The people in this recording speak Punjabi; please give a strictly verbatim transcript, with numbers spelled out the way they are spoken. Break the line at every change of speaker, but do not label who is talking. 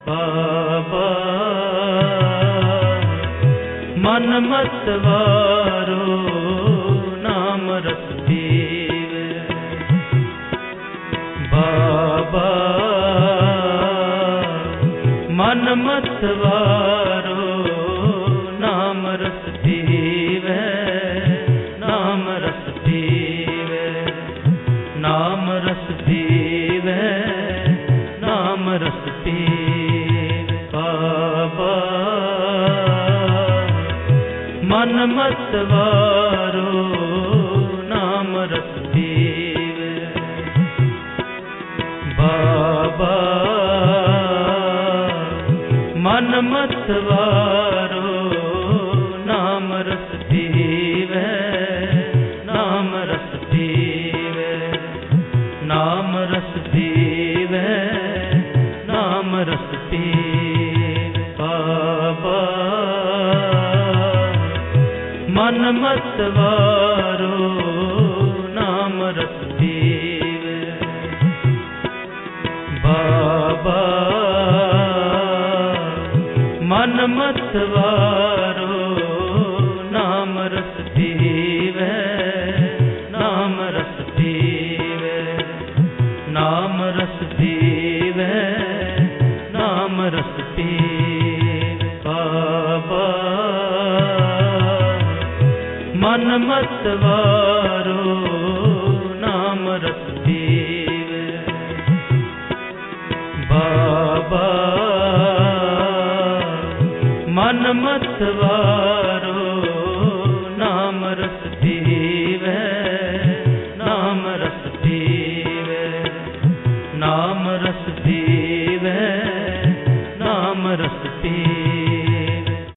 ਬਾਬਾ ਮਨ ਮਤ ਵਾਰੋ ਨਾਮ ਰਸ ਪੀਵੇ। ਬਾਬਾ ਮਨ ਮਤ ਵਾਰੋ ਨਾਮ ਰਸ ਪੀਵੇ। ਨਾਮ ਰਸ ਪੀਵੇ, ਨਾਮ ਰਸ ਪੀਵੇ, ਨਾਮ ਰਸ ਪੀਵੇ। ਬਾਬਾ ਮਨ ਮਤ ਵਾਰੋ ਨਾਮ ਰਸ ਪੀਵੇ। ਬਾਬਾ ਮਨ ਮਤ ਵਾਰੋ ਨਾਮ ਰਸ ਪੀਵੇ। ਨਾਮ ਰਸ ਪੀਵੇ, ਨਾਮ ਰਸ ਪੀਵੇ, ਨਾਮ ਰਸ ਪੀਵੇ। ਬਾਬਾ ਮਨ ਮਤ ਵਾਰੋ ਨਾਮ ਰਸ ਪੀਵੇ। ਬਾਬਾ ਮਨ ਮਤ ਵਾਰੋ ਨਾਮ ਰਸ ਪੀਵੇ। ਨਾਮ ਰਸ ਪੀਵੇ, ਨਾਮ ਰਸ ਪੀਵੇ, ਨਾਮ ਰਸ ਪੀਵੇ। ਬਾਬਾ ਮਨ ਮਤ ਵਾਰੋ ਨਾਮ ਰਸ ਪੀਵੇ। ਬਾਬਾ ਮਨ ਮਤ ਵਾਰੋ ਨਾਮ ਰਸ ਪੀਵੇ। ਨਾਮ ਰਸ ਪੀਵੇ, ਨਾਮ ਰਸ ਪੀਵੇ, ਨਾਮ ਰਸ ਪੀਵੇ।